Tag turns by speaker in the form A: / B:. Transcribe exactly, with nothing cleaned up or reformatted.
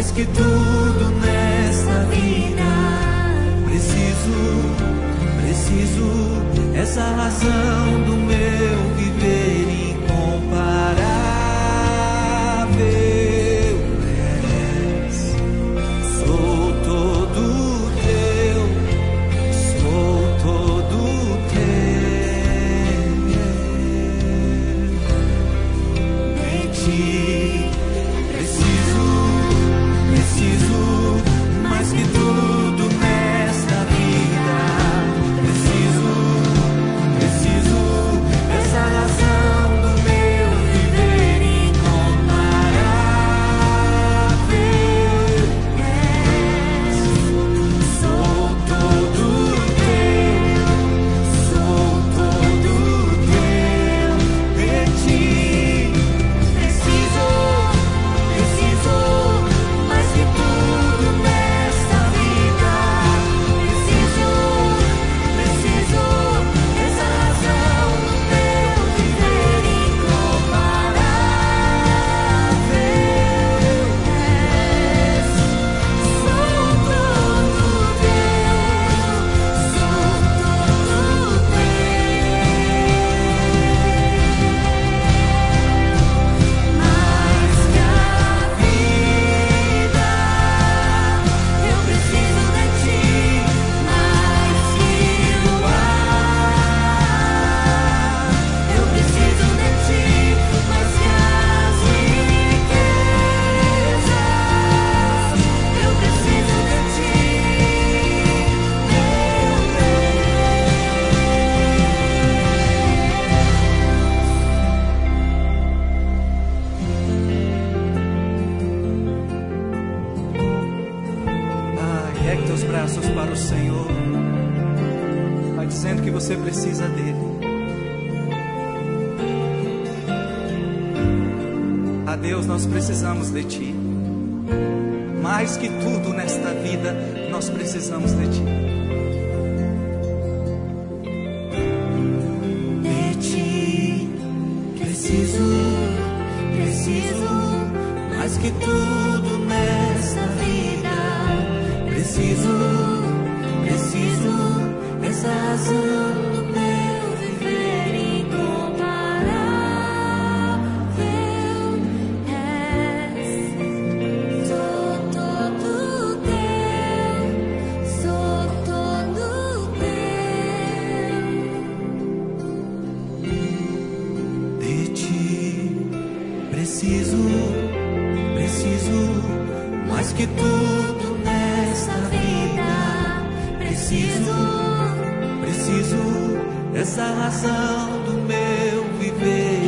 A: mais que tudo nesta vida. Preciso, preciso, essa razão do meu viver incomparável és. Sou todo teu, sou todo teu. De ti preciso, preciso mais que tudo nesta vida. Preciso, preciso essa razão do meu viver incomparável és. Sou todo teu, sou todo teu. De ti preciso, preciso mais que tudo nesta vida. Preciso, preciso essa razão do meu viver incomparável és. Sou todo teu, sou todo teu. Mais que a vida, eu preciso de ti. Mais que o ar, eu preciso de ti. Mais que as riquezas, eu preciso de ti, meu Ah, ergue teus braços para o Senhor. Vai dizendo que você precisa dele. A Deus, nós precisamos de ti. Mais que tudo nesta vida, nós precisamos de ti. De ti preciso, preciso mais que tudo nesta vida. Preciso, preciso essa razão do meu viver incomparável és. Sou todo teu, sou todo teu. De ti preciso, preciso mais que tudo nesta vida. Preciso, preciso essa razão do meu viver